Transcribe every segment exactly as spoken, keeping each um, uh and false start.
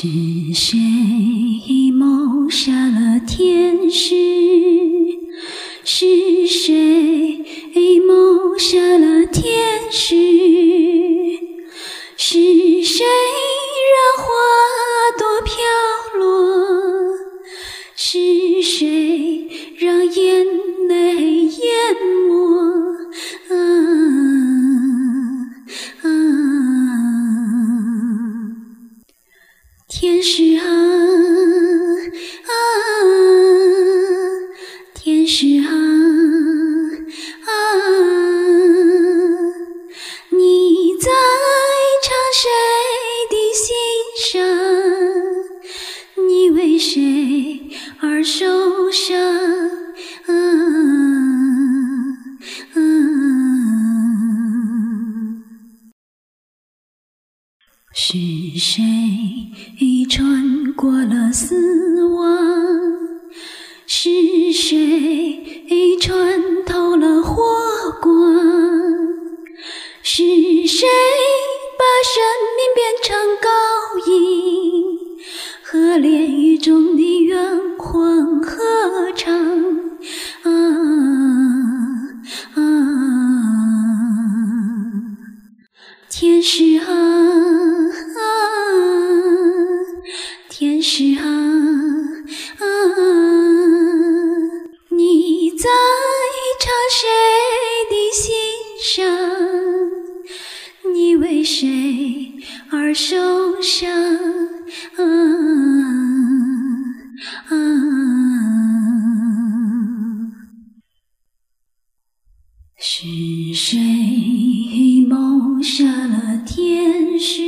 谁谋杀了天使？是谁谋杀了天使？是谁让花朵飘落？是谁让眼泪淹没？啊啊！天使啊啊，天使啊啊，你在唱谁的心上？你为谁而受伤？啊啊！是谁穿过了死亡？是谁穿透了火光？是谁把生命变成高音，和炼狱中的冤魂合唱？啊啊！天使啊啊，天使啊啊，你在唱谁的心上？你为谁而受伤？啊啊！是谁谋杀了天使？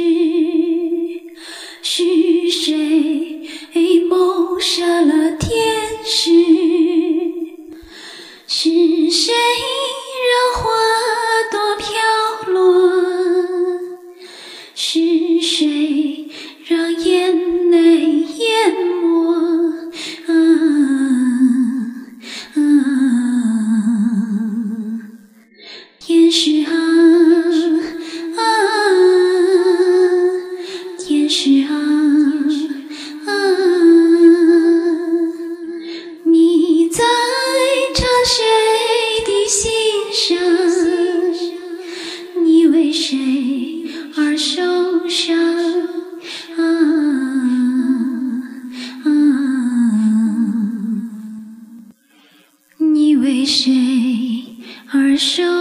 是谁谋杀了天使？是谁让花朵飘落？是谁让眼泪淹没？啊啊！天使啊啊，天使啊啊，你在唱谁的心上？你为谁而受伤？啊啊！你为谁而受伤？